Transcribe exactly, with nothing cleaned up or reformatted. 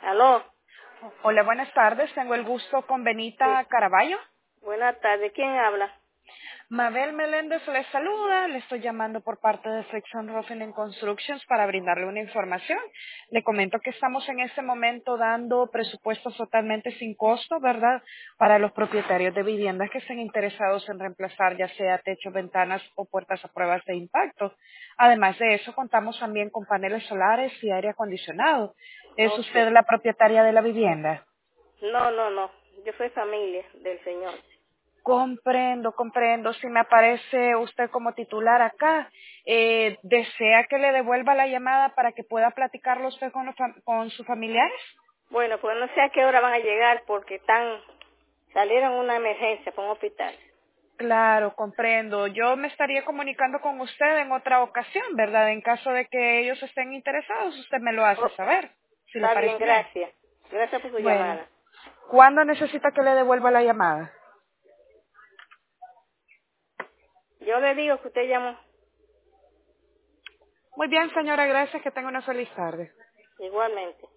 Aló. Hola, buenas tardes. Tengo el gusto con Benita Sí. Caraballo. Buenas tardes. ¿Quién habla? Mabel Meléndez les saluda. Le estoy llamando por parte de Friction Roofing and Constructions para brindarle una información. Le comento que estamos en este momento dando presupuestos totalmente sin costo, ¿verdad? Para los propietarios de viviendas que estén interesados en reemplazar ya sea techos, ventanas o puertas a pruebas de impacto. Además de eso, contamos también con paneles solares y aire acondicionado. ¿Es Ok. usted la propietaria de la vivienda? No, no, no. Yo soy familia del señor. Comprendo, comprendo. Si me aparece usted como titular acá, eh, ¿desea que le devuelva la llamada para que pueda platicarlo usted con, los fam- con sus familiares? Bueno, pues no sé a qué hora van a llegar porque están, salieron una emergencia para un hospital. Claro, comprendo. Yo me estaría comunicando con usted en otra ocasión, ¿verdad? En caso de que ellos estén interesados, usted me lo hace Oh, saber, si le está bien, parece bien. gracias. Gracias por su Bueno, llamada. ¿cuándo necesita que le devuelva la llamada? Yo le digo que usted llamó Muy bien, señora, gracias. Que tenga una feliz tarde. igualmente.